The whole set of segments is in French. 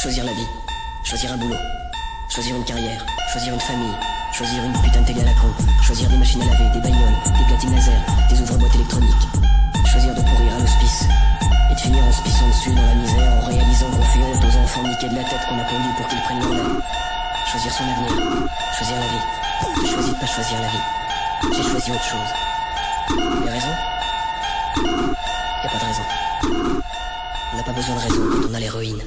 Choisir la vie, choisir un boulot, choisir une carrière, choisir une famille, choisir une putain de télé à la con, choisir des machines à laver, des bagnoles, des platines laser, des ouvre-boîtes électroniques, choisir de pourrir à l'hospice et de finir en se pissant dessus dans la misère en réalisant qu'on fait honte aux enfants niqués de la tête qu'on a pondus pour qu'ils prennent leur vie. Choisir son avenir, choisir la vie. J'ai choisi de pas choisir la vie, j'ai choisi autre chose. Les raisons? Y a pas de raison. On n'a pas besoin de raison quand on a l'héroïne.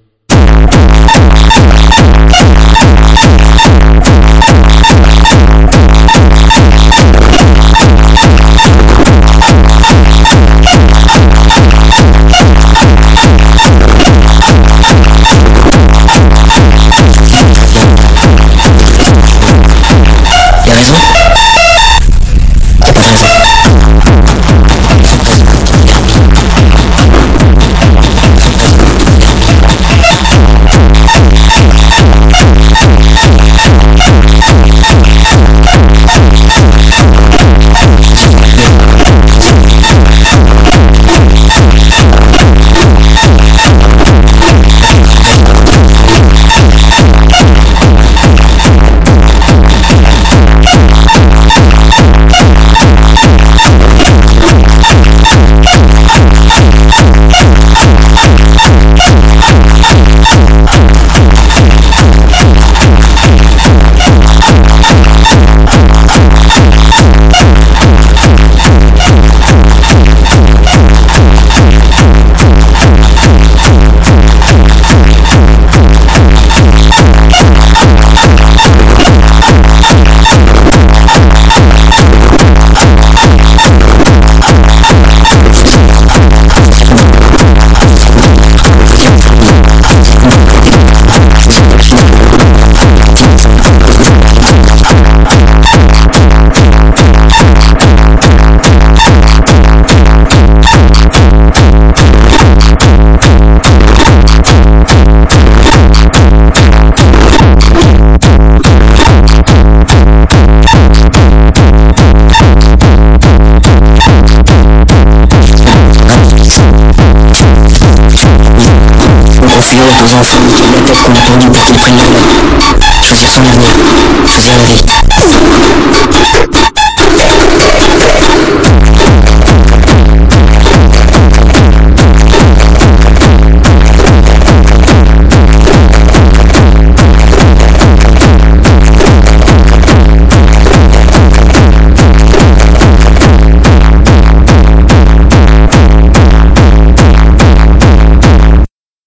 Aux enfants niqués de la tête qu'on a pondus pour qu'ils prennent leur vie. Choisir son avenir, choisir la vie.